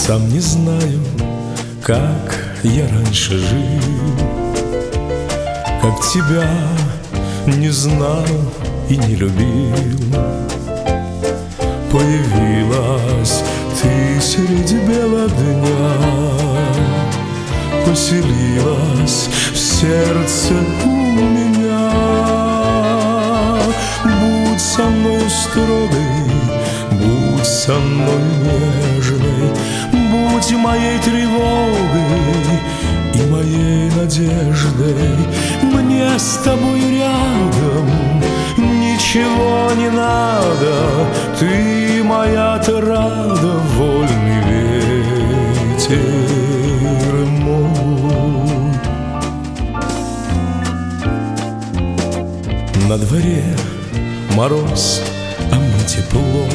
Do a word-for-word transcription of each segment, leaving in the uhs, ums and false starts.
Сам не знаю, как я раньше жил, как тебя не знал и не любил. Появилась ты среди бела дня, поселилась в сердце у меня. Будь со мной строгой, будь со мной нежной, будь моей тревогой и моей надеждой. Мне с тобой рядом ничего не надо, ты моя отрада, вольный ветер мой. На дворе мороз, а мне тепло.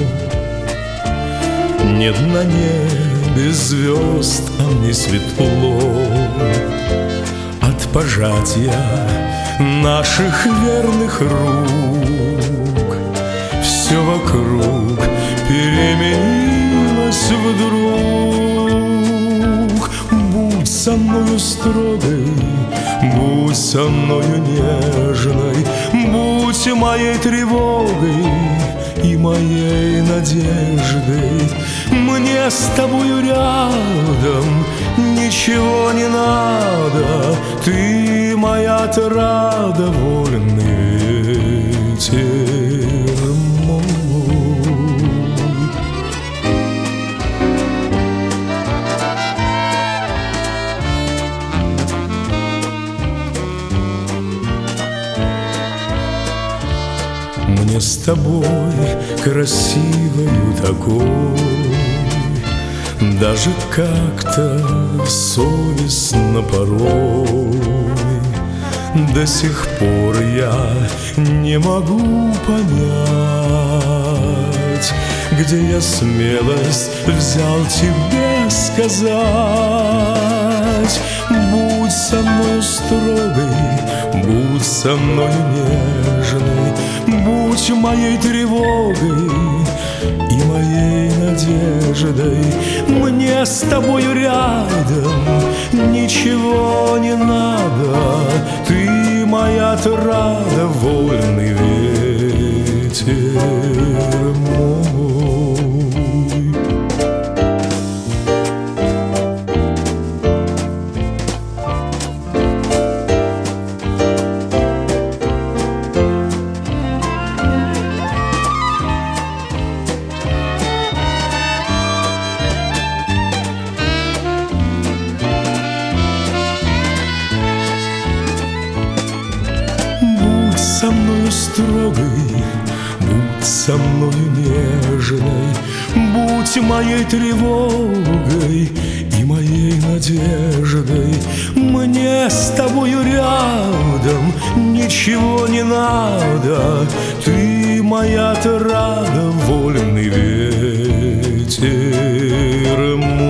Нет на небе звезд, а мне светло. От пожатия наших верных рук все вокруг переменилось вдруг. Будь со мною строгой, будь со мною нежной, будь моей тревогой и моей надеждой. Мне с тобою рядом ничего не надо, ты моя отрада, вольный ветер мой. Мне с тобой красивою такой даже как-то совестно порой. До сих пор я не могу понять, где я смелость взял тебе сказать. Будь со мною строгой, будь со мною нежной, будь моей тревогой и моей надеждой. Мне с тобою рядом ничего не надо, ты моя отрада, вольный ветер мой. Со мною строгой, будь со мною нежной, будь моей тревогой и моей надеждой. Мне с тобою рядом ничего не надо, ты моя отрада, вольный ветер мой.